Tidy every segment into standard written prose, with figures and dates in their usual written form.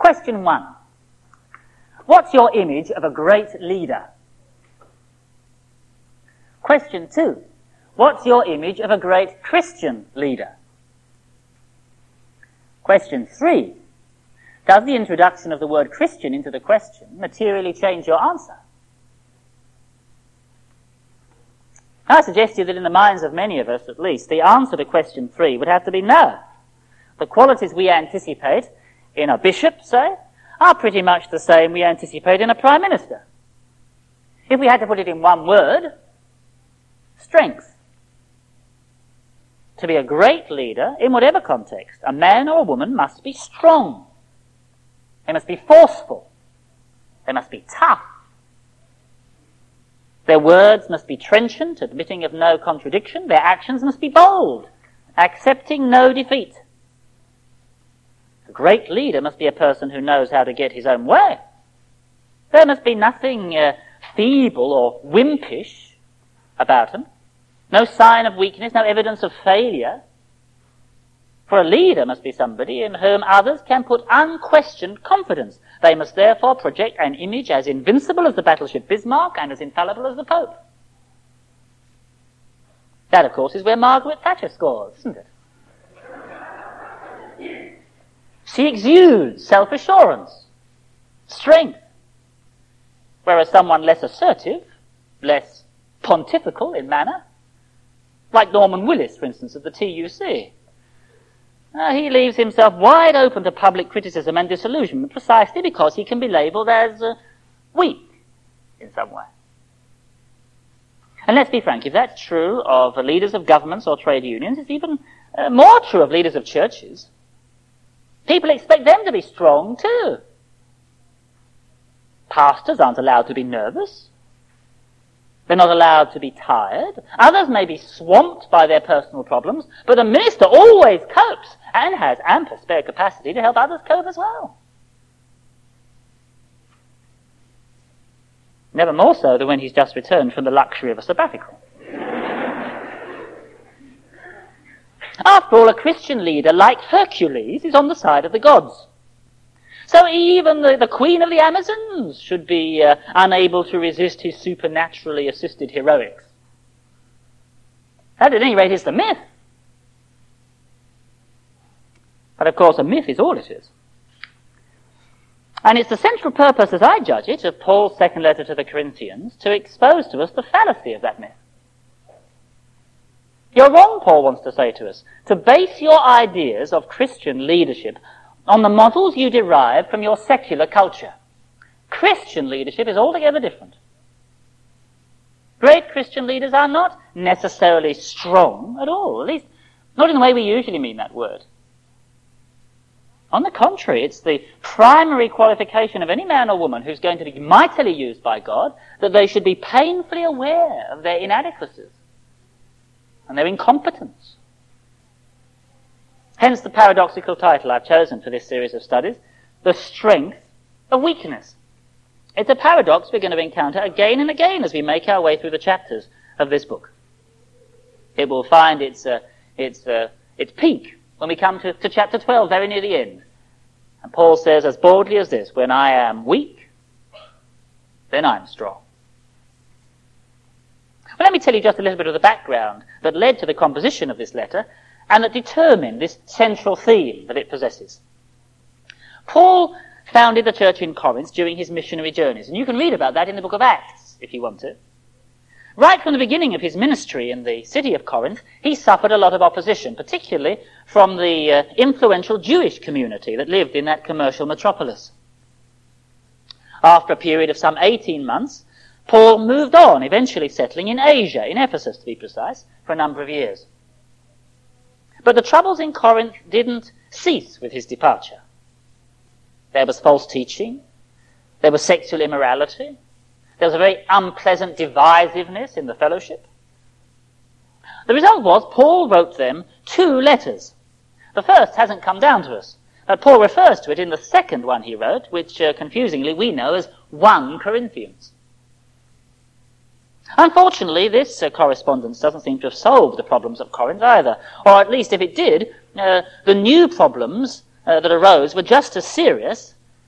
Question 1. What's your image of a great leader? Question 2. What's your image of a great Christian leader? Question 3. Does the introduction of the word Christian into the question materially change your answer? I suggest to you that in the minds of many of us, at least, the answer to question 3 would have to be no. The qualities we anticipate in a bishop, say, are pretty much the same we anticipate in a prime minister. If we had to put it in one word, strength. To be a great leader, in whatever context, a man or a woman must be strong. They must be forceful. They must be tough. Their words must be trenchant, admitting of no contradiction. Their actions must be bold, accepting no defeat. A great leader must be a person who knows how to get his own way. There must be nothing feeble or wimpish about him. No sign of weakness, no evidence of failure. For a leader must be somebody in whom others can put unquestioned confidence. They must therefore project an image as invincible as the battleship Bismarck and as infallible as the Pope. That, of course, is where Margaret Thatcher scores, isn't it? She exudes self-assurance, strength, whereas someone less assertive, less pontifical in manner, like Norman Willis, for instance, of the TUC, he leaves himself wide open to public criticism and disillusionment precisely because he can be labelled as weak in some way. And let's be frank, if that's true of leaders of governments or trade unions, it's even more true of leaders of churches. People expect them to be strong too. Pastors aren't allowed to be nervous. They're not allowed to be tired. Others may be swamped by their personal problems, but a minister always copes and has ample spare capacity to help others cope as well. Never more so than when he's just returned from the luxury of a sabbatical. After all, a Christian leader, like Hercules, is on the side of the gods. So even the Queen of the Amazons should be unable to resist his supernaturally assisted heroics. That, at any rate, is the myth. But, of course, a myth is all it is. And it's the central purpose, as I judge it, of Paul's second letter to the Corinthians to expose to us the fallacy of that myth. You're wrong, Paul wants to say to us, to base your ideas of Christian leadership on the models you derive from your secular culture. Christian leadership is altogether different. Great Christian leaders are not necessarily strong at all, at least not in the way we usually mean that word. On the contrary, it's the primary qualification of any man or woman who's going to be mightily used by God that they should be painfully aware of their inadequacies and their incompetence. Hence the paradoxical title I've chosen for this series of studies, The Strength of Weakness. It's a paradox we're going to encounter again and again as we make our way through the chapters of this book. It will find its peak when we come to chapter 12, very near the end. And Paul says as boldly as this, when I am weak, then I'm strong. Well, let me tell you just a little bit of the background that led to the composition of this letter and that determined this central theme that it possesses. Paul founded the church in Corinth during his missionary journeys, and you can read about that in the book of Acts, if you want to. Right from the beginning of his ministry in the city of Corinth, he suffered a lot of opposition, particularly from the influential Jewish community that lived in that commercial metropolis. After a period of some 18 months, Paul moved on, eventually settling in Asia, in Ephesus to be precise, for a number of years. But the troubles in Corinth didn't cease with his departure. There was false teaching, there was sexual immorality, there was a very unpleasant divisiveness in the fellowship. The result was Paul wrote them 2 letters. The first hasn't come down to us, but Paul refers to it in the second one he wrote, which confusingly we know as 1 Corinthians. Unfortunately, this correspondence doesn't seem to have solved the problems of Corinth either, or at least if it did, the new problems that arose were just as serious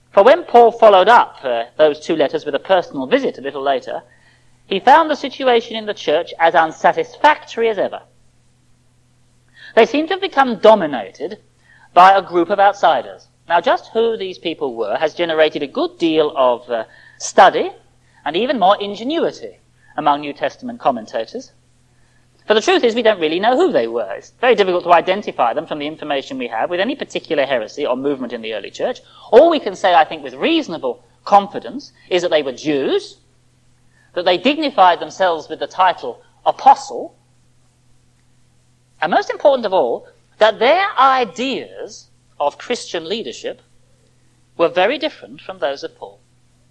For when Paul followed up those 2 letters with a personal visit a little later, he found the situation in the church as unsatisfactory as ever. They seem to have become dominated by a group of outsiders. Now, just who these people were has generated a good deal of study and even more ingenuity among New Testament commentators. For the truth is, we don't really know who they were. It's very difficult to identify them from the information we have with any particular heresy or movement in the early church. All we can say, I think, with reasonable confidence is that they were Jews, that they dignified themselves with the title apostle, and most important of all, that their ideas of Christian leadership were very different from those of Paul.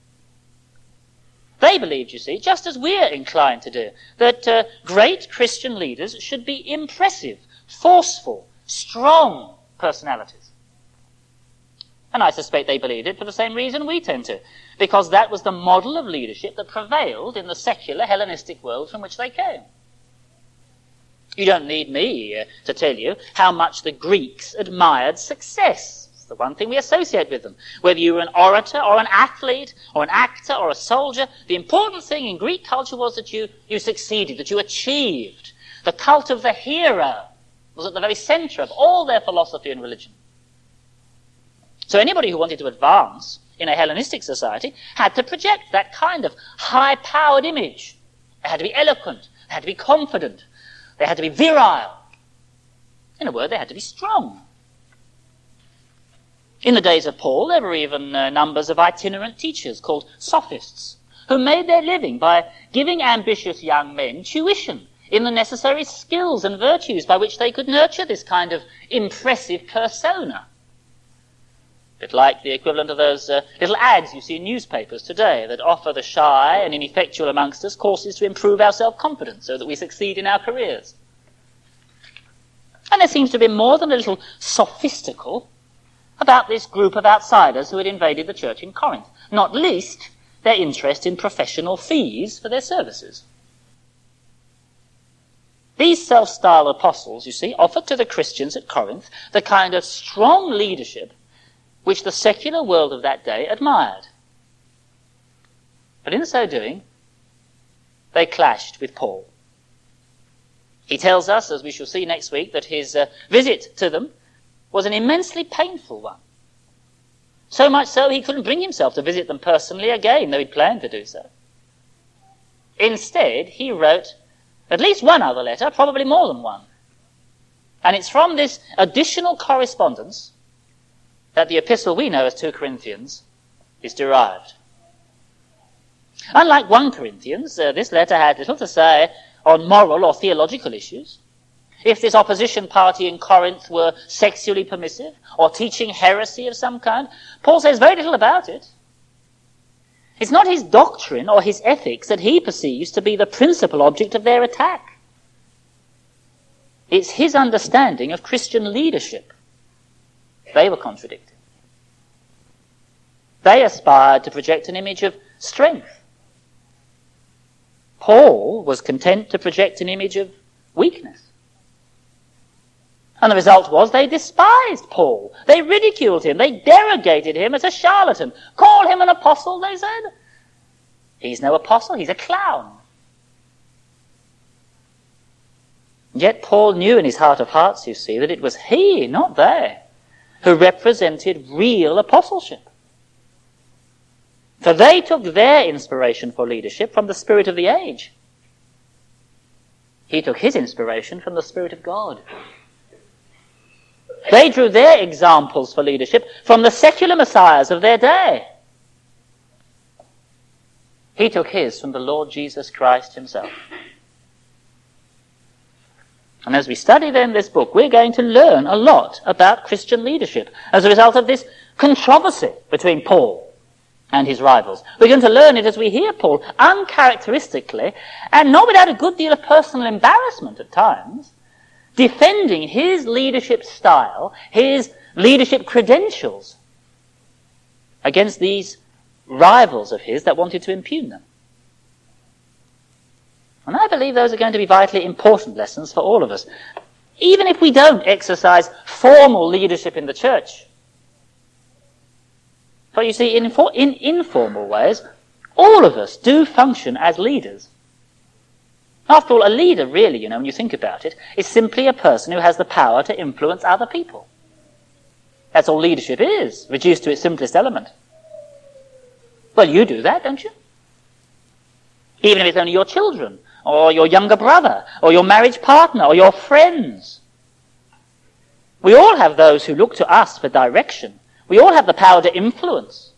They believed, you see, just as we're inclined to do, that great Christian leaders should be impressive, forceful, strong personalities. And I suspect they believed it for the same reason we tend to, because that was the model of leadership that prevailed in the secular Hellenistic world from which they came. You don't need me to tell you how much the Greeks admired success. It's the one thing we associate with them. Whether you were an orator or an athlete or an actor or a soldier, the important thing in Greek culture was that you succeeded, that you achieved. The cult of the hero was at the very center of all their philosophy and religion. So anybody who wanted to advance in a Hellenistic society had to project that kind of high-powered image. They had to be eloquent, they had to be confident, they had to be virile. In a word, they had to be strong. In the days of Paul, there were even numbers of itinerant teachers called sophists, who made their living by giving ambitious young men tuition in the necessary skills and virtues by which they could nurture this kind of impressive persona. A bit like the equivalent of those little ads you see in newspapers today that offer the shy and ineffectual amongst us courses to improve our self-confidence so that we succeed in our careers. And there seems to be more than a little sophistical about this group of outsiders who had invaded the church in Corinth, not least their interest in professional fees for their services. These self-styled apostles, you see, offered to the Christians at Corinth the kind of strong leadership which the secular world of that day admired. But in so doing, they clashed with Paul. He tells us, as we shall see next week, that his visit to them was an immensely painful one. So much so he couldn't bring himself to visit them personally again, though he'd planned to do so. Instead, he wrote at least one other letter, probably more than one. And it's from this additional correspondence that the epistle we know as 2 Corinthians is derived. Unlike 1 Corinthians, this letter had little to say on moral or theological issues. If this opposition party in Corinth were sexually permissive or teaching heresy of some kind, Paul says very little about it. It's not his doctrine or his ethics that he perceives to be the principal object of their attack. It's his understanding of Christian leadership. They were contradicting. They aspired to project an image of strength. Paul was content to project an image of weakness. And the result was they despised Paul. They ridiculed him. They derogated him as a charlatan. Call him an apostle, they said. He's no apostle, he's a clown. Yet Paul knew in his heart of hearts, you see, that it was he, not they, who represented real apostleship. For they took their inspiration for leadership from the spirit of the age. He took his inspiration from the Spirit of God. They drew their examples for leadership from the secular messiahs of their day. He took his from the Lord Jesus Christ himself. And as we study then this book, we're going to learn a lot about Christian leadership as a result of this controversy between Paul and his rivals. We're going to learn it as we hear Paul uncharacteristically, and not without a good deal of personal embarrassment at times, defending his leadership style, his leadership credentials against these rivals of his that wanted to impugn them. And I believe those are going to be vitally important lessons for all of us. Even if we don't exercise formal leadership in the church, But you see, in informal ways, all of us do function as leaders. After all, a leader really, when you think about it, is simply a person who has the power to influence other people. That's all leadership is, reduced to its simplest element. Well, you do that, don't you? Even if it's only your children, or your younger brother, or your marriage partner, or your friends. We all have those who look to us for direction. We all have the power to influence.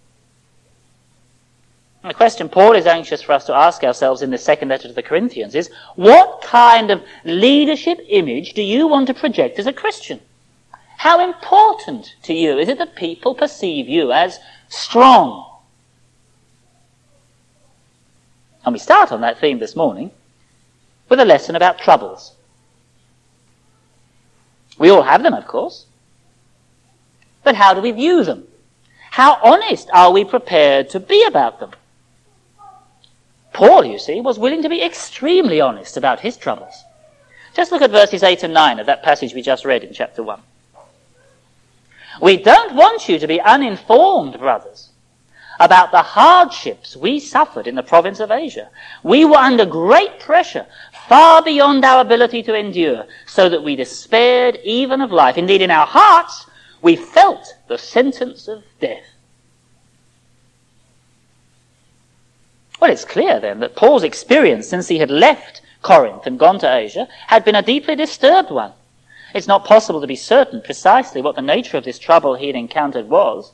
And the question Paul is anxious for us to ask ourselves in this second letter to the Corinthians is, what kind of leadership image do you want to project as a Christian? How important to you is it that people perceive you as strong? And we start on that theme this morning with a lesson about troubles. We all have them, of course. But how do we view them? How honest are we prepared to be about them? Paul, you see, was willing to be extremely honest about his troubles. Just look at verses 8 and 9 of that passage we just read in chapter 1. We don't want you to be uninformed, brothers, about the hardships we suffered in the province of Asia. We were under great pressure, far beyond our ability to endure, so that we despaired even of life. Indeed, in our hearts, we felt the sentence of death. Well, it's clear then that Paul's experience since he had left Corinth and gone to Asia had been a deeply disturbed one. It's not possible to be certain precisely what the nature of this trouble he had encountered was.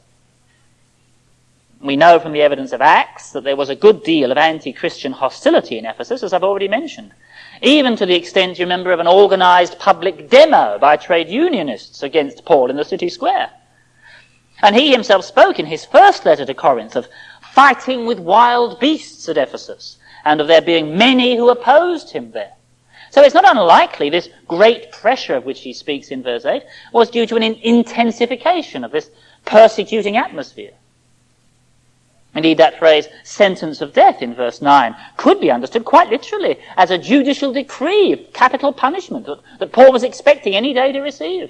We know from the evidence of Acts that there was a good deal of anti-Christian hostility in Ephesus, as I've already mentioned, even to the extent, you remember, of an organized public demo by trade unionists against Paul in the city square. And he himself spoke in his first letter to Corinth of fighting with wild beasts at Ephesus, and of there being many who opposed him there. So it's not unlikely this great pressure of which he speaks in verse 8 was due to an intensification of this persecuting atmosphere. Indeed, that phrase, sentence of death in verse 9, could be understood quite literally as a judicial decree of capital punishment that Paul was expecting any day to receive.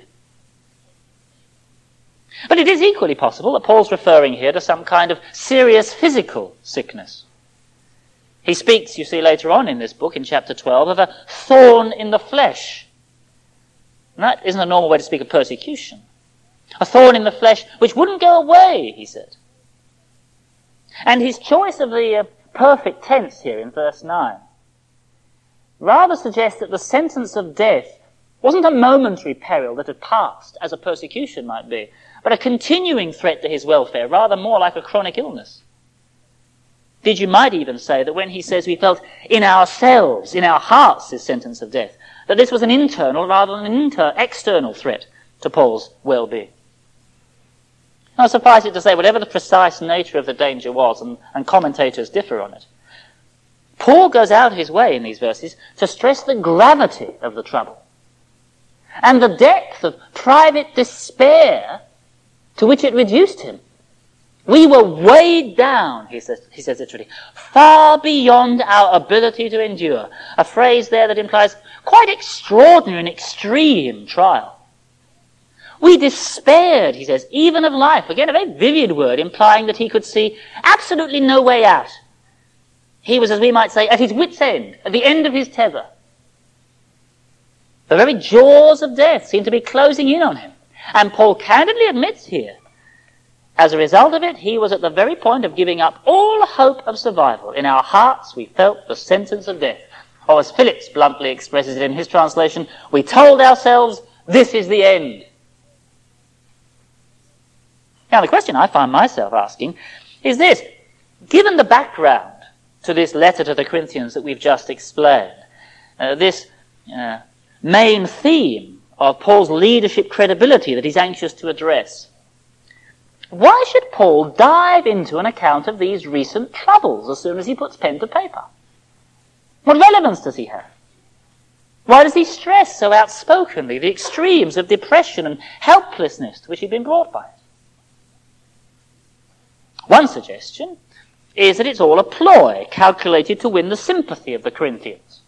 But it is equally possible that Paul's referring here to some kind of serious physical sickness. He speaks, you see, later on in this book, in chapter 12, of a thorn in the flesh. And that isn't a normal way to speak of persecution. A thorn in the flesh which wouldn't go away, he said. And his choice of the perfect tense here in verse 9 rather suggests that the sentence of death wasn't a momentary peril that had passed, as a persecution might be, but a continuing threat to his welfare, rather more like a chronic illness. Indeed, you might even say that when he says we felt in ourselves, in our hearts, this sentence of death, that this was an internal rather than an external threat to Paul's well-being. Now, suffice it to say, whatever the precise nature of the danger was, and commentators differ on it, Paul goes out of his way in these verses to stress the gravity of the trouble and the depth of private despair to which it reduced him. We were weighed down, he says literally, far beyond our ability to endure. A phrase there that implies quite extraordinary and extreme trial. We despaired, he says, even of life. Again, a very vivid word implying that he could see absolutely no way out. He was, as we might say, at his wit's end, at the end of his tether. The very jaws of death seemed to be closing in on him. And Paul candidly admits here, as a result of it, he was at the very point of giving up all hope of survival. In our hearts, we felt the sentence of death. Or as Phillips bluntly expresses it in his translation, we told ourselves, this is the end. Now, the question I find myself asking is this. Given the background to this letter to the Corinthians that we've just explained, this main theme of Paul's leadership credibility that he's anxious to address, why should Paul dive into an account of these recent troubles as soon as he puts pen to paper? What relevance does he have? Why does he stress so outspokenly the extremes of depression and helplessness to which he'd been brought by it? One suggestion is that it's all a ploy calculated to win the sympathy of the Corinthians.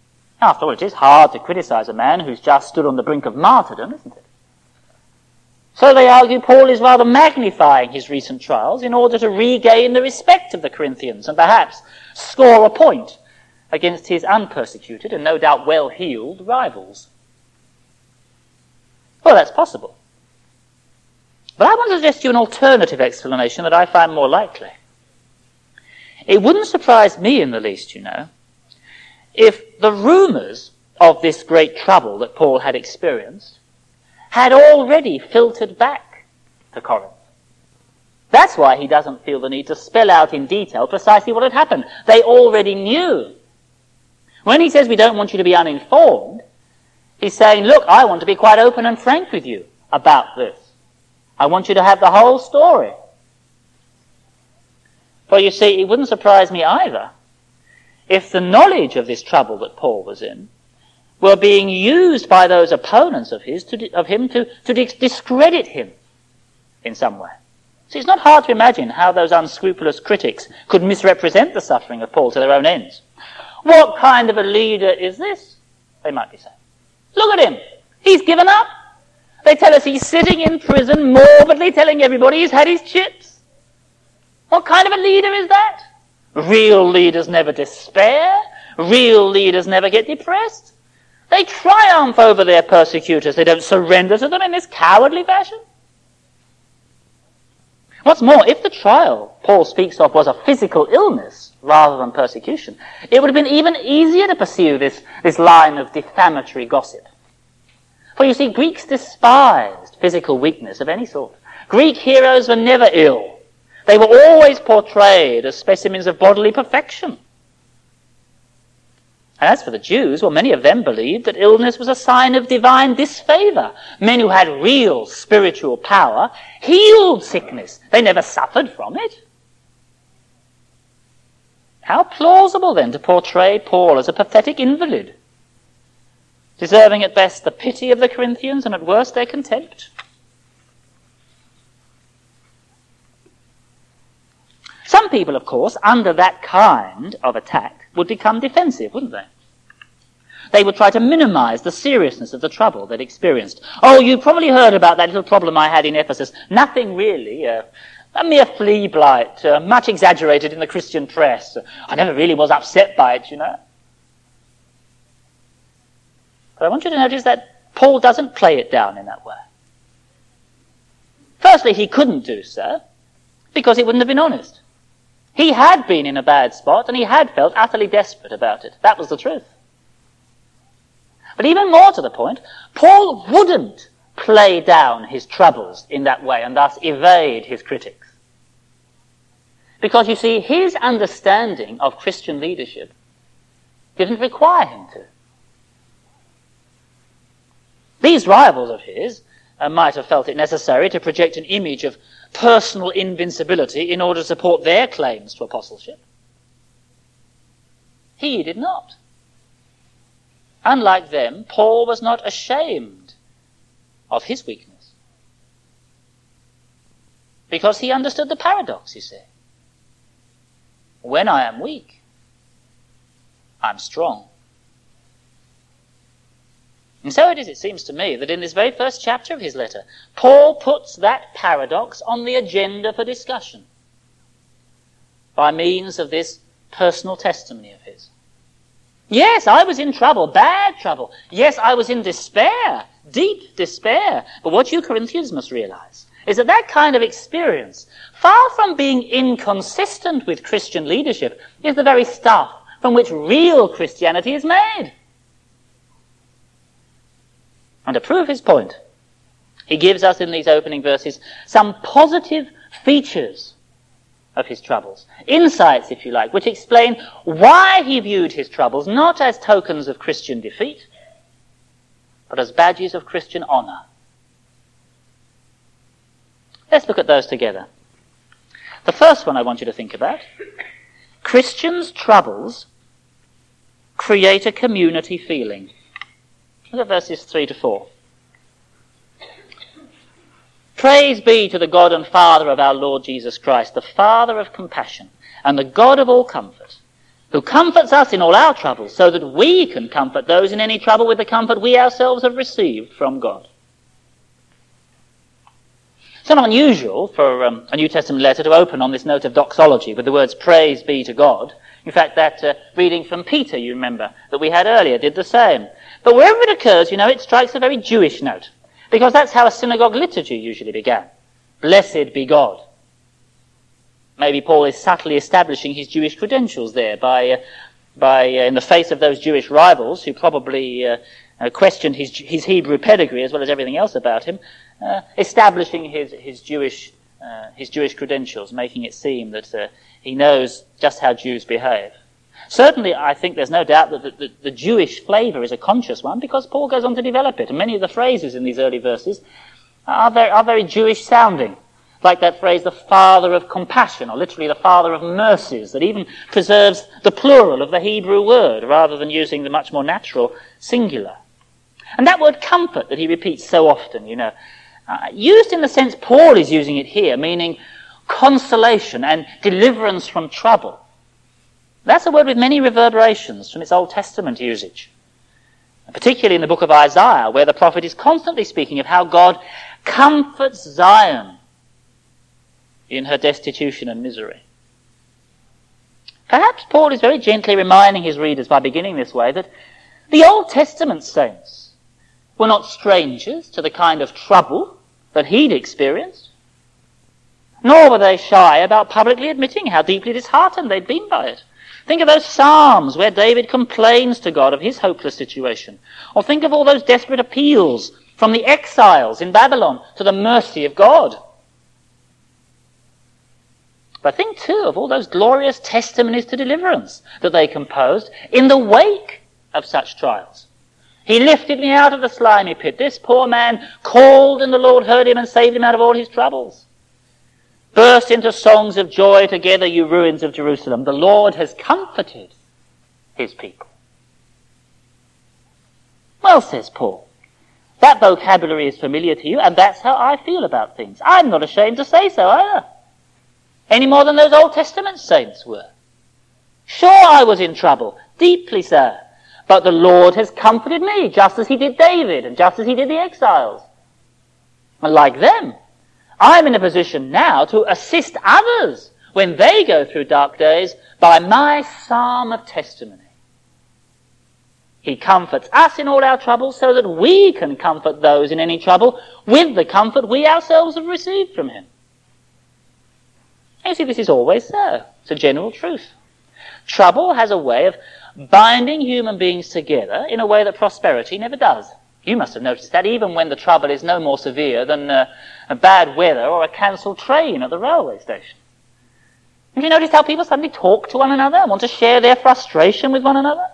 After all, it is hard to criticize a man who's just stood on the brink of martyrdom, isn't it? So they argue Paul is rather magnifying his recent trials in order to regain the respect of the Corinthians and perhaps score a point against his unpersecuted and no doubt well-heeled rivals. Well, that's possible. But I want to suggest to you an alternative explanation that I find more likely. It wouldn't surprise me in the least, you know, if the rumours of this great trouble that Paul had experienced had already filtered back to Corinth. That's why he doesn't feel the need to spell out in detail precisely what had happened. They already knew. When he says we don't want you to be uninformed, he's saying, look, I want to be quite open and frank with you about this. I want you to have the whole story. For you see, it wouldn't surprise me either if the knowledge of this trouble that Paul was in were being used by those opponents of him to discredit him in some way. See, it's not hard to imagine how those unscrupulous critics could misrepresent the suffering of Paul to their own ends. What kind of a leader is this? They might be saying. Look at him. He's given up. They tell us he's sitting in prison, morbidly telling everybody he's had his chips. What kind of a leader is that? Real leaders never despair. Real leaders never get depressed. They triumph over their persecutors. They don't surrender to them in this cowardly fashion. What's more, if the trial Paul speaks of was a physical illness rather than persecution, it would have been even easier to pursue this line of defamatory gossip. For you see, Greeks despised physical weakness of any sort. Greek heroes were never ill. They were always portrayed as specimens of bodily perfection. And as for the Jews, well, many of them believed that illness was a sign of divine disfavor. Men who had real spiritual power healed sickness. They never suffered from it. How plausible, then, to portray Paul as a pathetic invalid, deserving at best the pity of the Corinthians and at worst their contempt. Some people, of course, under that kind of attack would become defensive, wouldn't they? They would try to minimize the seriousness of the trouble they'd experienced. Oh, you probably heard about that little problem I had in Ephesus. Nothing really, a mere flea blight, much exaggerated in the Christian press. I never really was upset by it, you know. But I want you to notice that Paul doesn't play it down in that way. Firstly, he couldn't do so because he wouldn't have been honest. He had been in a bad spot and he had felt utterly desperate about it. That was the truth. But even more to the point, Paul wouldn't play down his troubles in that way and thus evade his critics. Because you see, his understanding of Christian leadership didn't require him to. These rivals of his might have felt it necessary to project an image of personal invincibility in order to support their claims to apostleship. He did not. Unlike them, Paul was not ashamed of his weakness. Because he understood the paradox, you see. When I am weak, I'm strong. And so it is, it seems to me, that in this very first chapter of his letter, Paul puts that paradox on the agenda for discussion by means of this personal testimony of his. Yes, I was in trouble, bad trouble. Yes, I was in despair, deep despair. But what you Corinthians must realize is that that kind of experience, far from being inconsistent with Christian leadership, is the very stuff from which real Christianity is made. And to prove his point, he gives us in these opening verses some positive features of his troubles, insights, if you like, which explain why he viewed his troubles not as tokens of Christian defeat, but as badges of Christian honor. Let's look at those together. The first one I want you to think about: Christians' troubles create a community feeling. Look at verses 3 to 4. Praise be to the God and Father of our Lord Jesus Christ, the Father of compassion and the God of all comfort, who comforts us in all our troubles, so that we can comfort those in any trouble with the comfort we ourselves have received from God. It's not unusual for a New Testament letter to open on this note of doxology with the words, praise be to God. In fact, that reading from Peter, you remember, that we had earlier, did the same. But wherever it occurs, it strikes a very Jewish note, because that's how a synagogue liturgy usually began. Blessed be God. Maybe Paul is subtly establishing his Jewish credentials there by in the face of those Jewish rivals who probably questioned his Hebrew pedigree as well as everything else about him, establishing his Jewish credentials, making it seem that he knows just how Jews behave. Certainly, I think there's no doubt that the Jewish flavour is a conscious one, because Paul goes on to develop it, and many of the phrases in these early verses are very Jewish sounding. Like that phrase, the Father of compassion, or literally the Father of mercies, that even preserves the plural of the Hebrew word, rather than using the much more natural singular. And that word comfort that he repeats so often, used in the sense Paul is using it here, meaning consolation and deliverance from trouble. That's a word with many reverberations from its Old Testament usage. Particularly in the book of Isaiah, where the prophet is constantly speaking of how God comforts Zion in her destitution and misery. Perhaps Paul is very gently reminding his readers by beginning this way that the Old Testament saints were not strangers to the kind of trouble that he'd experienced, nor were they shy about publicly admitting how deeply disheartened they'd been by it. Think of those Psalms where David complains to God of his hopeless situation, or think of all those desperate appeals from the exiles in Babylon to the mercy of God. But think too of all those glorious testimonies to deliverance that they composed in the wake of such trials. He lifted me out of the slimy pit. This poor man called, and the Lord heard him and saved him out of all his troubles. Burst into songs of joy together, you ruins of Jerusalem. The Lord has comforted his people. Well, says Paul, that vocabulary is familiar to you, and that's how I feel about things. I'm not ashamed to say so either. Any more than those Old Testament saints were. Sure, I was in trouble, deeply so, but the Lord has comforted me, just as he did David, and just as he did the exiles. And like them, I'm in a position now to assist others when they go through dark days by my psalm of testimony. He comforts us in all our troubles so that we can comfort those in any trouble with the comfort we ourselves have received from him. You see, this is always so. It's a general truth. Trouble has a way of binding human beings together in a way that prosperity never does. You must have noticed that even when the trouble is no more severe than a bad weather or a cancelled train at the railway station. Have you noticed how people suddenly talk to one another and want to share their frustration with one another?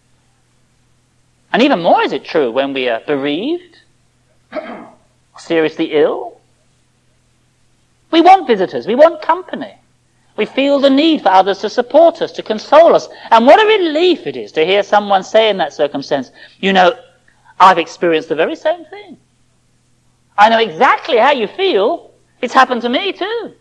And even more is it true when we are bereaved, seriously ill. We want visitors, we want company. We feel the need for others to support us, to console us. And what a relief it is to hear someone say in that circumstance, I've experienced the very same thing. I know exactly how you feel. It's happened to me too.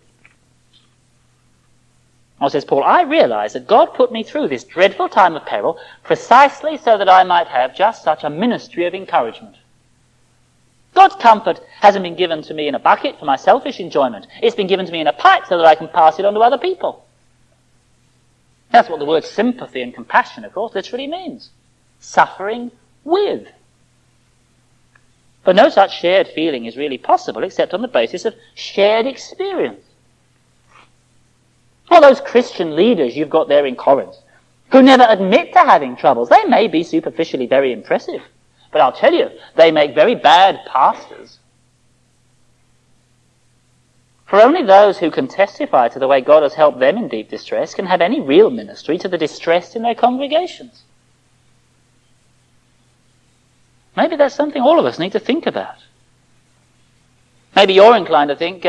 Or says Paul, I realize that God put me through this dreadful time of peril precisely so that I might have just such a ministry of encouragement. God's comfort hasn't been given to me in a bucket for my selfish enjoyment. It's been given to me in a pipe so that I can pass it on to other people. That's what the word sympathy and compassion, of course, literally means. Suffering with. But no such shared feeling is really possible except on the basis of shared experience. All those Christian leaders you've got there in Corinth, who never admit to having troubles, they may be superficially very impressive. But I'll tell you, they make very bad pastors. For only those who can testify to the way God has helped them in deep distress can have any real ministry to the distressed in their congregations. Maybe that's something all of us need to think about. Maybe you're inclined to think,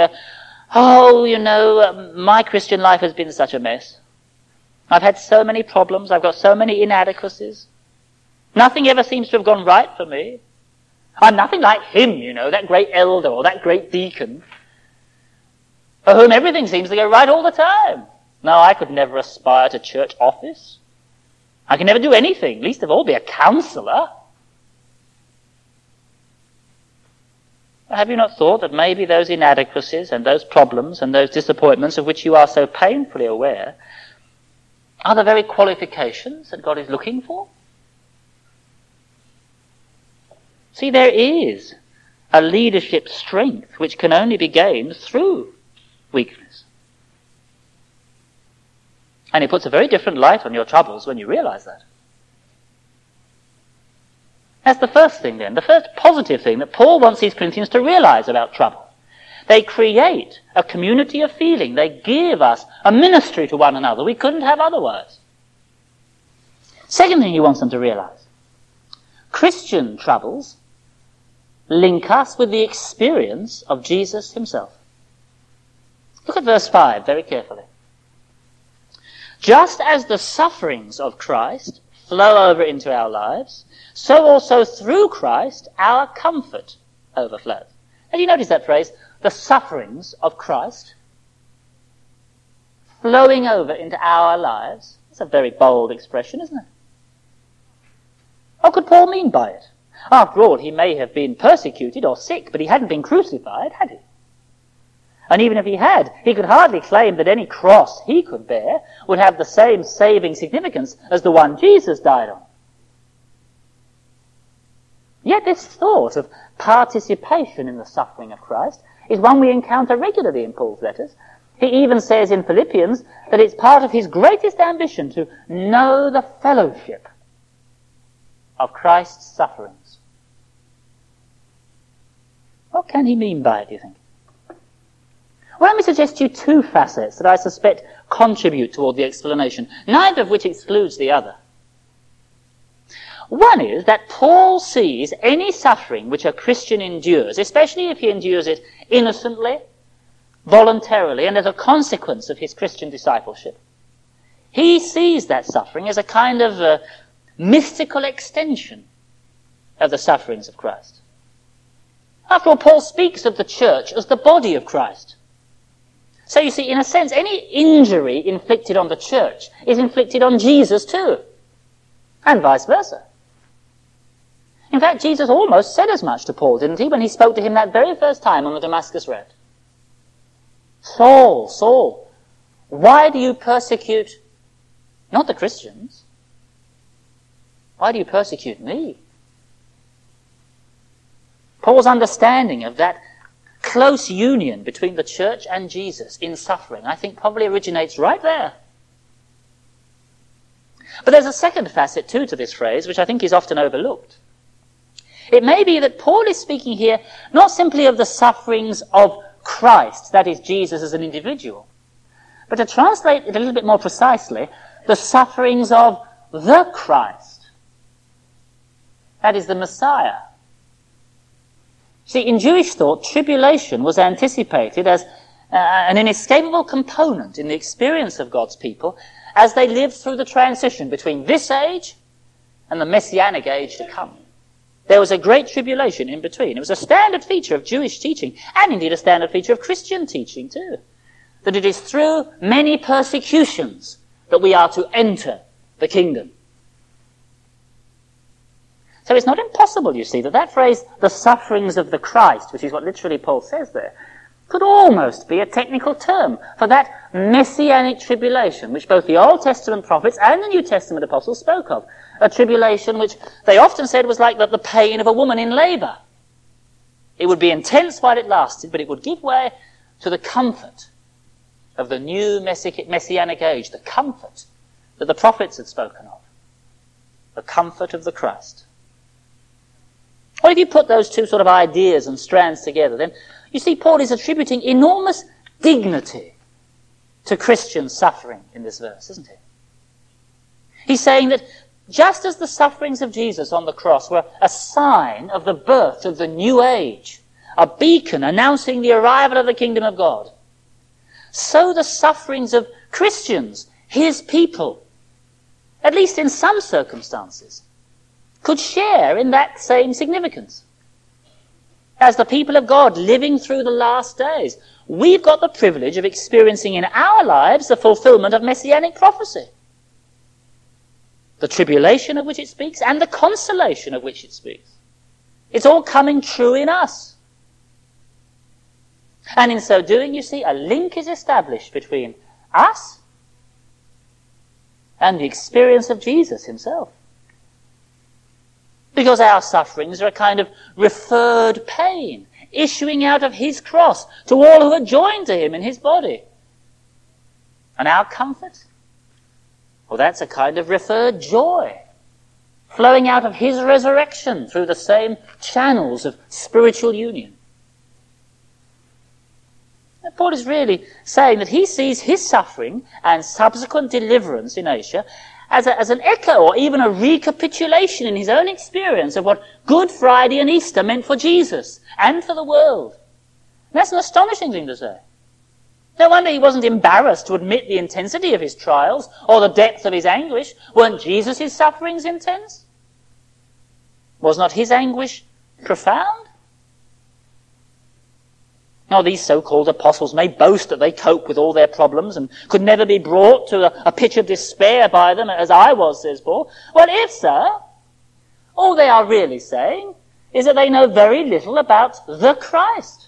my Christian life has been such a mess. I've had so many problems, I've got so many inadequacies. Nothing ever seems to have gone right for me. I'm nothing like him, that great elder or that great deacon, for whom everything seems to go right all the time. No, I could never aspire to church office. I can never do anything, least of all be a counsellor. Have you not thought that maybe those inadequacies and those problems and those disappointments of which you are so painfully aware are the very qualifications that God is looking for? See, there is a leadership strength which can only be gained through weakness. And it puts a very different light on your troubles when you realize that. That's the first thing then, the first positive thing that Paul wants these Corinthians to realize about trouble. They create a community of feeling. They give us a ministry to one another we couldn't have otherwise. Second thing he wants them to realize. Christian troubles link us with the experience of Jesus himself. Look at verse 5 very carefully. Just as the sufferings of Christ flow over into our lives, so also through Christ our comfort overflows. Have you noticed that phrase? The sufferings of Christ flowing over into our lives. It's a very bold expression, isn't it? What could Paul mean by it? After all, he may have been persecuted or sick, but he hadn't been crucified, had he? And even if he had, he could hardly claim that any cross he could bear would have the same saving significance as the one Jesus died on. Yet this thought of participation in the suffering of Christ is one we encounter regularly in Paul's letters. He even says in Philippians that it's part of his greatest ambition to know the fellowship of Christ's sufferings. What can he mean by it, do you think? Well, let me suggest to you two facets that I suspect contribute toward the explanation, neither of which excludes the other. One is that Paul sees any suffering which a Christian endures, especially if he endures it innocently, voluntarily, and as a consequence of his Christian discipleship. He sees that suffering as a kind of mystical extension of the sufferings of Christ. After all, Paul speaks of the church as the body of Christ. So you see, in a sense, any injury inflicted on the church is inflicted on Jesus too, and vice versa. In fact, Jesus almost said as much to Paul, didn't he, when he spoke to him that very first time on the Damascus Road? Saul, Saul, why do you persecute not the Christians? Why do you persecute me? Paul's understanding of that close union between the church and Jesus in suffering, I think, probably originates right there. But there's a second facet too to this phrase, which I think is often overlooked. It may be that Paul is speaking here not simply of the sufferings of Christ, that is Jesus as an individual, but to translate it a little bit more precisely, the sufferings of the Christ, that is the Messiah. See, in Jewish thought, tribulation was anticipated as an inescapable component in the experience of God's people as they lived through the transition between this age and the Messianic age to come. There was a great tribulation in between. It was a standard feature of Jewish teaching, and indeed a standard feature of Christian teaching too, that it is through many persecutions that we are to enter the kingdom. So it's not impossible, you see, that phrase, the sufferings of the Christ, which is what literally Paul says there, could almost be a technical term for that messianic tribulation which both the Old Testament prophets and the New Testament apostles spoke of. A tribulation which they often said was like the pain of a woman in labor. It would be intense while it lasted, but it would give way to the comfort of the new messianic age, the comfort that the prophets had spoken of, the comfort of the Christ. Well, if you put those two sort of ideas and strands together, then you see Paul is attributing enormous dignity to Christian suffering in this verse, isn't he? He's saying that just as the sufferings of Jesus on the cross were a sign of the birth of the new age, a beacon announcing the arrival of the kingdom of God, so the sufferings of Christians, his people, at least in some circumstances, could share in that same significance. As the people of God living through the last days, we've got the privilege of experiencing in our lives the fulfillment of messianic prophecy. The tribulation of which it speaks and the consolation of which it speaks. It's all coming true in us. And in so doing, you see, a link is established between us and the experience of Jesus himself. Because our sufferings are a kind of referred pain, issuing out of his cross to all who are joined to him in his body. And our comfort? Well, that's a kind of referred joy, flowing out of his resurrection through the same channels of spiritual union. And Paul is really saying that he sees his suffering and subsequent deliverance in Asia as an echo or even a recapitulation in his own experience of what Good Friday and Easter meant for Jesus and for the world. And that's an astonishing thing to say. No wonder he wasn't embarrassed to admit the intensity of his trials or the depth of his anguish. Weren't Jesus' sufferings intense? Was not his anguish profound? Now, these so-called apostles may boast that they cope with all their problems and could never be brought to a pitch of despair by them, as I was, says Paul. Well, if so, all they are really saying is that they know very little about the Christ.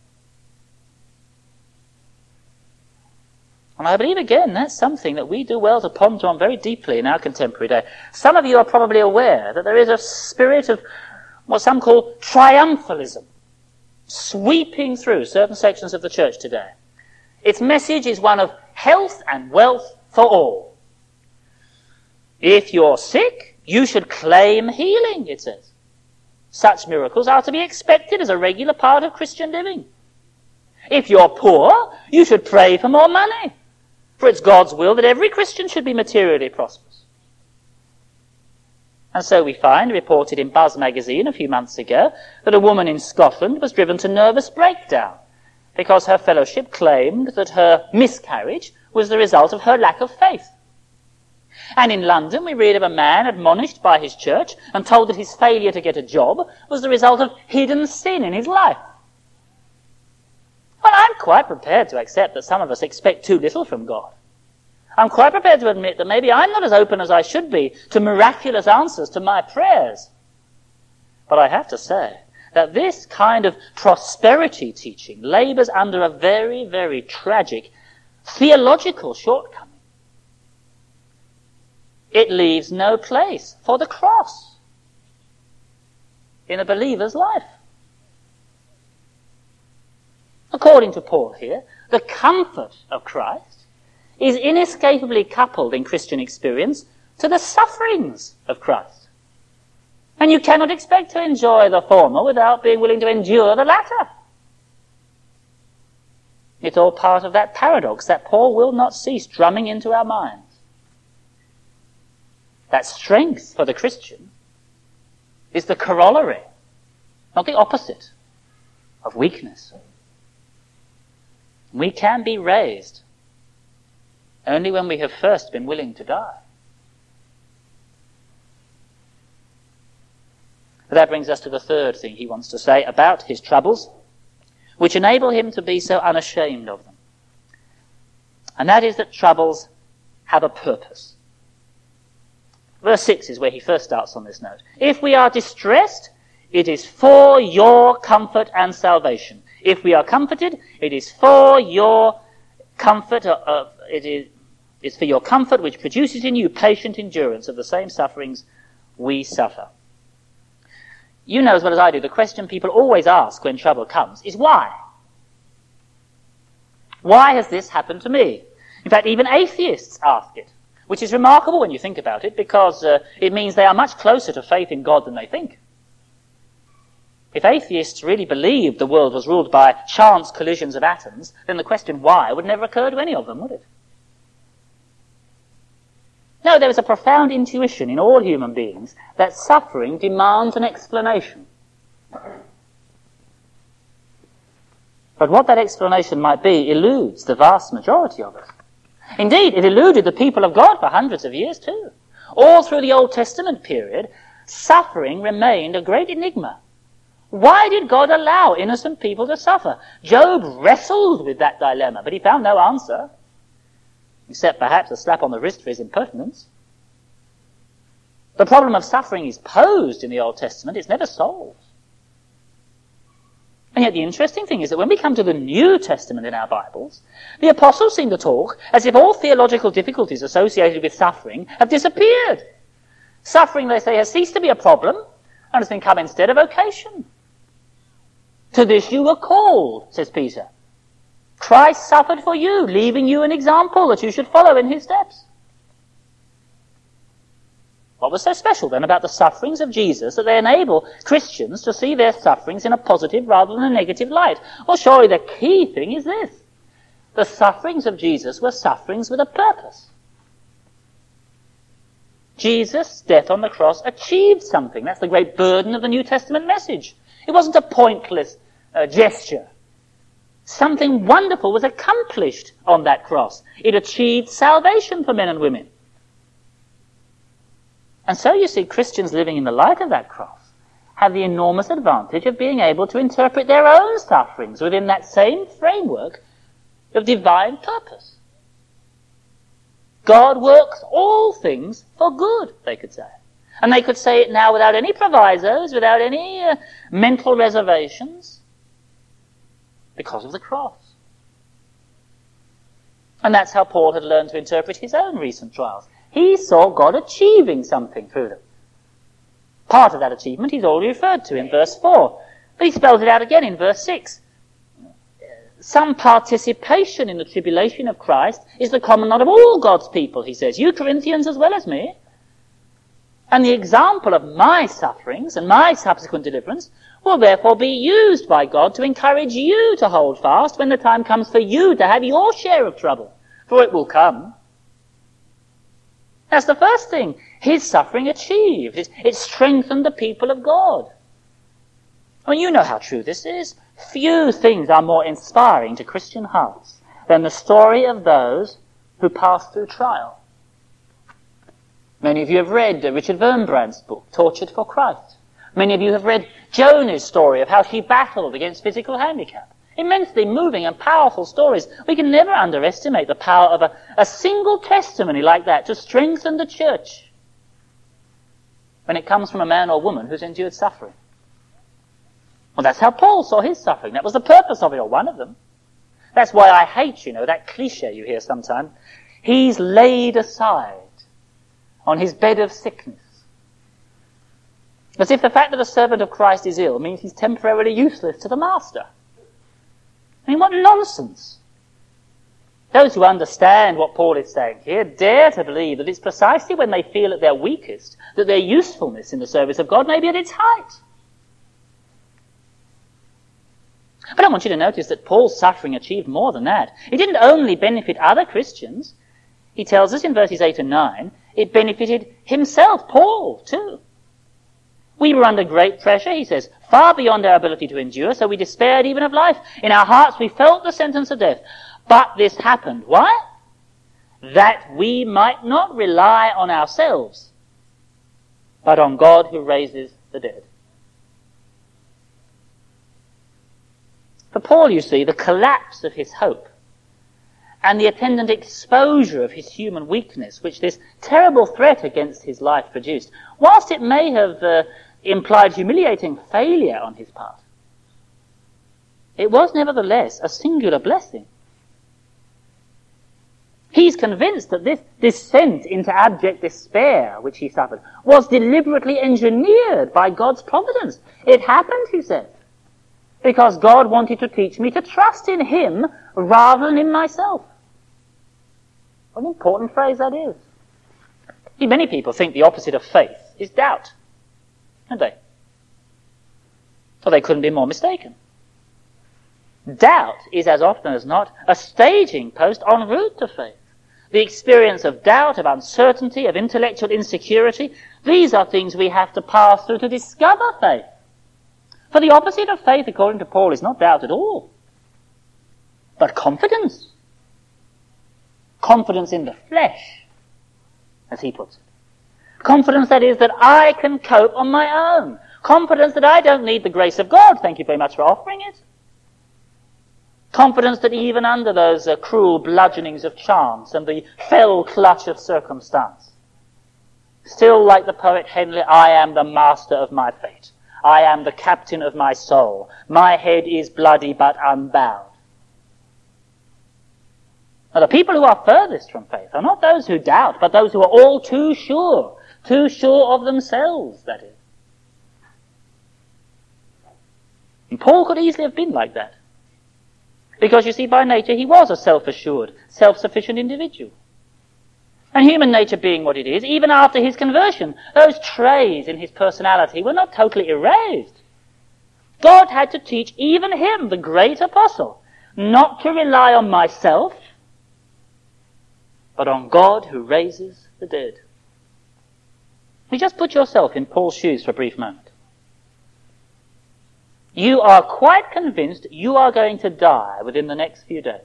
And I believe, again, that's something that we do well to ponder on very deeply in our contemporary day. Some of you are probably aware that there is a spirit of what some call triumphalism sweeping through certain sections of the church today. Its message is one of health and wealth for all. If you're sick, you should claim healing, it says. Such miracles are to be expected as a regular part of Christian living. If you're poor, you should pray for more money, for it's God's will that every Christian should be materially prosperous. And so we find, reported in Buzz magazine a few months ago, that a woman in Scotland was driven to nervous breakdown because her fellowship claimed that her miscarriage was the result of her lack of faith. And in London we read of a man admonished by his church and told that his failure to get a job was the result of hidden sin in his life. Well, I'm quite prepared to accept that some of us expect too little from God. I'm quite prepared to admit that maybe I'm not as open as I should be to miraculous answers to my prayers. But I have to say that this kind of prosperity teaching labours under a very, very tragic theological shortcoming. It leaves no place for the cross in a believer's life. According to Paul here, the comfort of Christ is inescapably coupled in Christian experience to the sufferings of Christ. And you cannot expect to enjoy the former without being willing to endure the latter. It's all part of that paradox that Paul will not cease drumming into our minds. That strength for the Christian is the corollary, not the opposite, of weakness. We can be raised only when we have first been willing to die. But that brings us to the third thing he wants to say about his troubles, which enable him to be so unashamed of them. And that is that troubles have a purpose. Verse 6 is where he first starts on this note. If we are distressed, it is for your comfort and salvation. If we are comforted, it is for your comfort, it's for your comfort which produces in you patient endurance of the same sufferings we suffer. You know as well as I do, the question people always ask when trouble comes is why? Why has this happened to me? In fact, even atheists ask it, which is remarkable when you think about it, because it means they are much closer to faith in God than they think. If atheists really believed the world was ruled by chance collisions of atoms, then the question why would never occur to any of them, would it? No, there is a profound intuition in all human beings that suffering demands an explanation. But what that explanation might be eludes the vast majority of us. Indeed, it eluded the people of God for hundreds of years too. All through the Old Testament period, suffering remained a great enigma. Why did God allow innocent people to suffer? Job wrestled with that dilemma, but he found no answer, except perhaps a slap on the wrist for his impertinence. The problem of suffering is posed in the Old Testament, it's never solved. And yet the interesting thing is that when we come to the New Testament in our Bibles, the apostles seem to talk as if all theological difficulties associated with suffering have disappeared. Suffering, they say, has ceased to be a problem and has become instead a vocation. To this you were called, says Peter. Christ suffered for you, leaving you an example that you should follow in his steps. What was so special then about the sufferings of Jesus that they enable Christians to see their sufferings in a positive rather than a negative light? Well, surely the key thing is this. The sufferings of Jesus were sufferings with a purpose. Jesus' death on the cross achieved something. That's the great burden of the New Testament message. It wasn't a pointless gesture. Something wonderful was accomplished on that cross. It achieved salvation for men and women. And so you see, Christians living in the light of that cross have the enormous advantage of being able to interpret their own sufferings within that same framework of divine purpose. God works all things for good, they could say. And they could say it now without any provisos, without any mental reservations, because of the cross. And that's how Paul had learned to interpret his own recent trials. He saw God achieving something through them. Part of that achievement he's already referred to in verse 4. But he spells it out again in verse 6. Some participation in the tribulation of Christ is the common lot of all God's people, he says. You Corinthians as well as me. And the example of my sufferings and my subsequent deliverance will therefore be used by God to encourage you to hold fast when the time comes for you to have your share of trouble. For it will come. That's the first thing his suffering achieved. It strengthened the people of God. I mean, you know how true this is. Few things are more inspiring to Christian hearts than the story of those who passed through trial. Many of you have read Richard Wurmbrand's book, Tortured for Christ. Many of you have read Jonah's story of how she battled against physical handicap. Immensely moving and powerful stories. We can never underestimate the power of a single testimony like that to strengthen the church when it comes from a man or woman who's endured suffering. Well, that's how Paul saw his suffering. That was the purpose of it, or one of them. That's why I hate, that cliche you hear sometimes. He's laid aside on his bed of sickness. As if the fact that a servant of Christ is ill means he's temporarily useless to the master. I mean, what nonsense. Those who understand what Paul is saying here dare to believe that it's precisely when they feel at their weakest that their usefulness in the service of God may be at its height. But I want you to notice that Paul's suffering achieved more than that. It didn't only benefit other Christians. He tells us in verses 8 and 9, it benefited himself, Paul, too. We were under great pressure, he says, far beyond our ability to endure, so we despaired even of life. In our hearts we felt the sentence of death. But this happened. Why? That we might not rely on ourselves, but on God who raises the dead. For Paul, you see, the collapse of his hope and the attendant exposure of his human weakness, which this terrible threat against his life produced, whilst it may have implied humiliating failure on his part, it was nevertheless a singular blessing. He's convinced that this descent into abject despair which he suffered was deliberately engineered by God's providence. It happened, he said, because God wanted to teach me to trust in him rather than in myself. What an important phrase that is. See, many people think the opposite of faith is doubt, don't they? Or they couldn't be more mistaken. Doubt is as often as not a staging post en route to faith. The experience of doubt, of uncertainty, of intellectual insecurity, these are things we have to pass through to discover faith. For the opposite of faith, according to Paul, is not doubt at all, but confidence. Confidence in the flesh, as he puts it. Confidence, that is, that I can cope on my own. Confidence that I don't need the grace of God. Thank you very much for offering it. Confidence that even under those cruel bludgeonings of chance and the fell clutch of circumstance, still like the poet Henley, I am the master of my fate. I am the captain of my soul. My head is bloody but unbowed. Now, the people who are furthest from faith are not those who doubt, but those who are all too sure of themselves, that is. And Paul could easily have been like that. Because, you see, by nature he was a self-assured, self-sufficient individual. And human nature being what it is, even after his conversion, those traits in his personality were not totally erased. God had to teach even him, the great apostle, not to rely on myself, but on God who raises the dead. You just put yourself in Paul's shoes for a brief moment. You are quite convinced you are going to die within the next few days.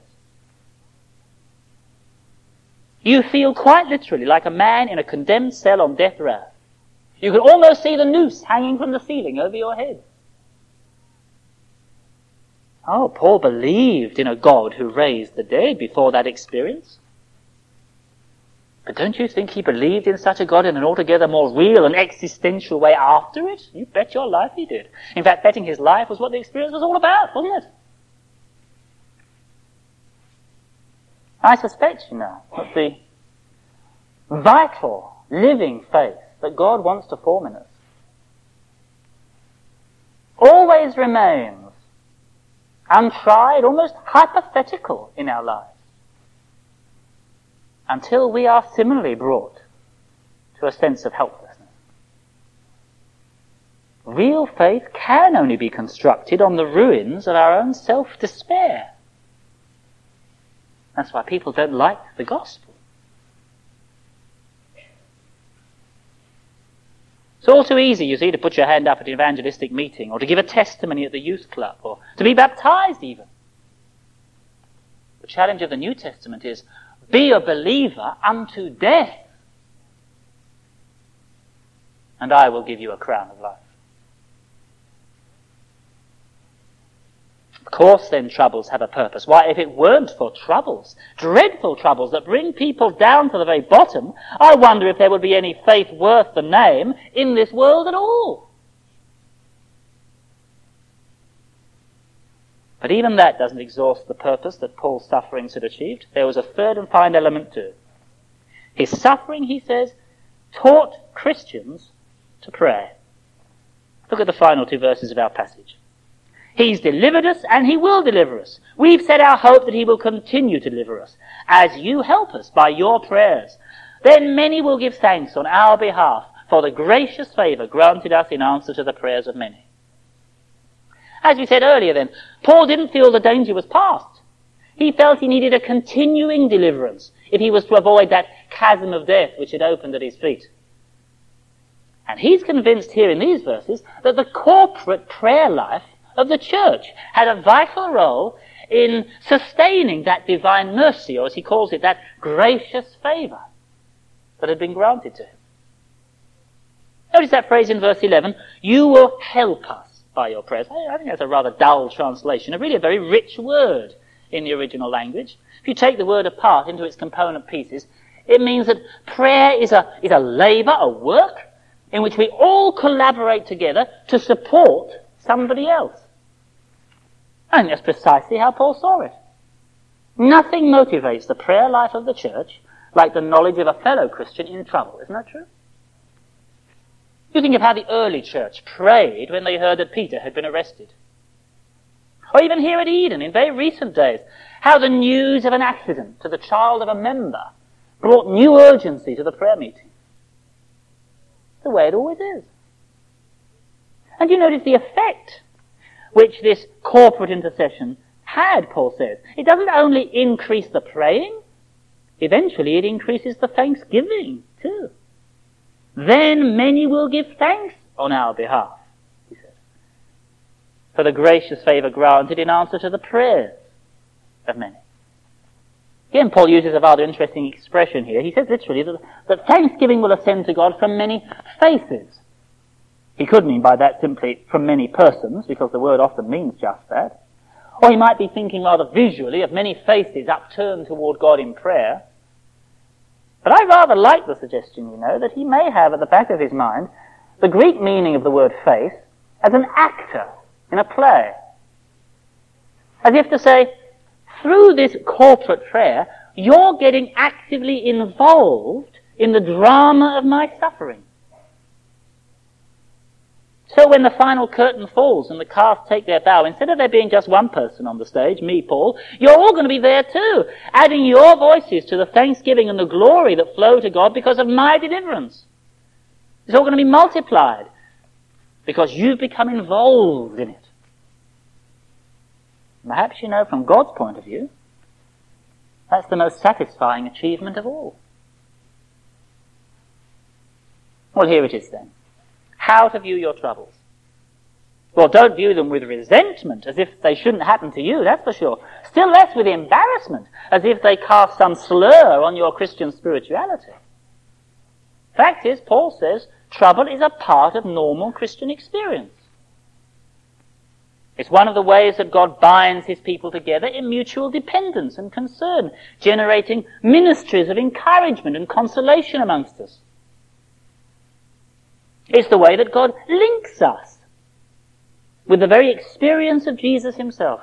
You feel quite literally like a man in a condemned cell on death row. You can almost see the noose hanging from the ceiling over your head. Oh, Paul believed in a God who raised the dead before that experience. But don't you think he believed in such a God in an altogether more real and existential way after it? You bet your life he did. In fact, betting his life was what the experience was all about, wasn't it? I suspect, that the vital, living faith that God wants to form in us always remains untried, almost hypothetical in our lives, until we are similarly brought to a sense of helplessness. Real faith can only be constructed on the ruins of our own self-despair. That's why people don't like the gospel. It's all too easy, you see, to put your hand up at an evangelistic meeting, or to give a testimony at the youth club, or to be baptized even. The challenge of the New Testament is, be a believer unto death, and I will give you a crown of life. Of course, then, troubles have a purpose. Why, if it weren't for troubles, dreadful troubles that bring people down to the very bottom, I wonder if there would be any faith worth the name in this world at all. But even that doesn't exhaust the purpose that Paul's sufferings had achieved. There was a third and final element too. His suffering, he says, taught Christians to pray. Look at the final two verses of our passage. He's delivered us and he will deliver us. We've set our hope that he will continue to deliver us as you help us by your prayers. Then many will give thanks on our behalf for the gracious favor granted us in answer to the prayers of many. As we said earlier then, Paul didn't feel the danger was past. He felt he needed a continuing deliverance if he was to avoid that chasm of death which had opened at his feet. And he's convinced here in these verses that the corporate prayer life of the church had a vital role in sustaining that divine mercy, or as he calls it, that gracious favor that had been granted to him. Notice that phrase in verse 11, you will help us by your prayers. I think that's a rather dull translation, really a very rich word in the original language. If you take the word apart into its component pieces, it means that prayer is a labor, a work, in which we all collaborate together to support somebody else. I think that's precisely how Paul saw it. Nothing motivates the prayer life of the church like the knowledge of a fellow Christian in trouble. Isn't that true? You think of how the early church prayed when they heard that Peter had been arrested. Or even here at Eden, in very recent days, how the news of an accident to the child of a member brought new urgency to the prayer meeting. The way it always is. And you notice the effect which this corporate intercession had, Paul says. It doesn't only increase the praying, eventually it increases the thanksgiving too. Then many will give thanks on our behalf, he said, for the gracious favor granted in answer to the prayers of many. Again, Paul uses a rather interesting expression here. He says literally that thanksgiving will ascend to God from many faces. He could mean by that simply from many persons, because the word often means just that. Or he might be thinking rather visually of many faces upturned toward God in prayer. But I rather like the suggestion, that he may have at the back of his mind the Greek meaning of the word face as an actor in a play. As if to say, through this corporate prayer, you're getting actively involved in the drama of my suffering. So when the final curtain falls and the cast take their bow, instead of there being just one person on the stage, me, Paul, you're all going to be there too, adding your voices to the thanksgiving and the glory that flow to God because of my deliverance. It's all going to be multiplied because you've become involved in it. Perhaps you know from God's point of view, that's the most satisfying achievement of all. Well, here it is then. How to view your troubles. Well, don't view them with resentment, as if they shouldn't happen to you, that's for sure. Still less with embarrassment, as if they cast some slur on your Christian spirituality. Fact is, Paul says, trouble is a part of normal Christian experience. It's one of the ways that God binds his people together in mutual dependence and concern, generating ministries of encouragement and consolation amongst us. It's the way that God links us with the very experience of Jesus himself.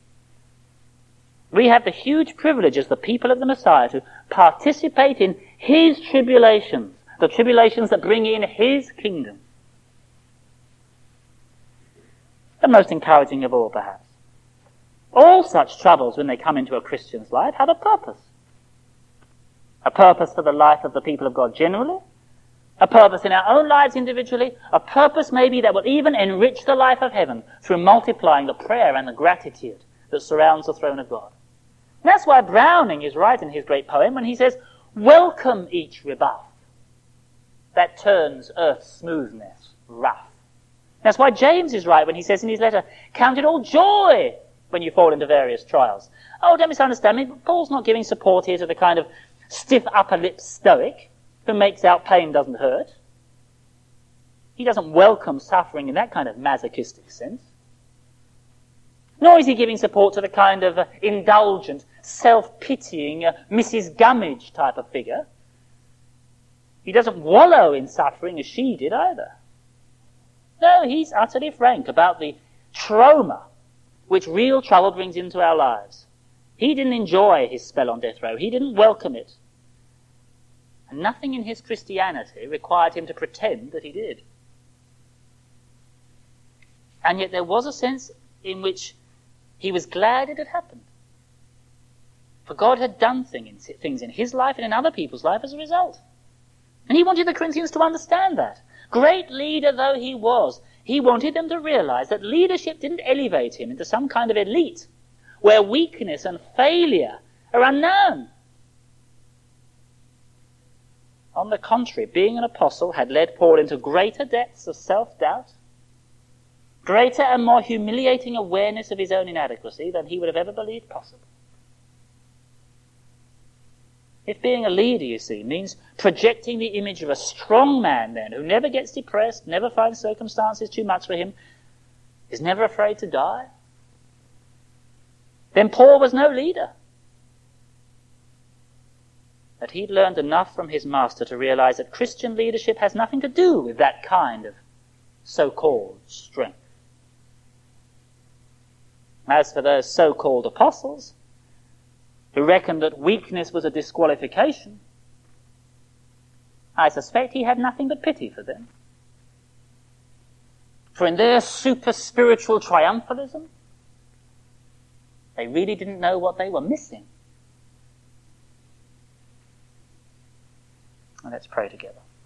We have the huge privilege as the people of the Messiah to participate in his tribulations, the tribulations that bring in his kingdom. The most encouraging of all, perhaps. All such troubles, when they come into a Christian's life, have a purpose. A purpose for the life of the people of God generally, a purpose in our own lives individually, a purpose maybe that will even enrich the life of heaven through multiplying the prayer and the gratitude that surrounds the throne of God. And that's why Browning is right in his great poem when he says, welcome each rebuff that turns earth's smoothness rough. That's why James is right when he says in his letter, count it all joy when you fall into various trials. Oh, don't misunderstand me, Paul's not giving support here to the kind of stiff upper lip stoic who makes out pain doesn't hurt. He doesn't welcome suffering in that kind of masochistic sense. Nor is he giving support to the kind of indulgent, self-pitying Mrs. Gummidge type of figure. He doesn't wallow in suffering as she did either. No, he's utterly frank about the trauma which real trouble brings into our lives. He didn't enjoy his spell on death row. He didn't welcome it. And nothing in his Christianity required him to pretend that he did. And yet there was a sense in which he was glad it had happened. For God had done things in his life and in other people's life as a result. And he wanted the Corinthians to understand that. Great leader though he was, he wanted them to realize that leadership didn't elevate him into some kind of elite where weakness and failure are unknown. On the contrary, being an apostle had led Paul into greater depths of self-doubt, greater and more humiliating awareness of his own inadequacy than he would have ever believed possible. If being a leader, you see, means projecting the image of a strong man then, who never gets depressed, never finds circumstances too much for him, is never afraid to die, then Paul was no leader. But he'd learned enough from his master to realize that Christian leadership has nothing to do with that kind of so-called strength. As for those so-called apostles, who reckoned that weakness was a disqualification, I suspect he had nothing but pity for them. For in their super-spiritual triumphalism, they really didn't know what they were missing. And let's pray together.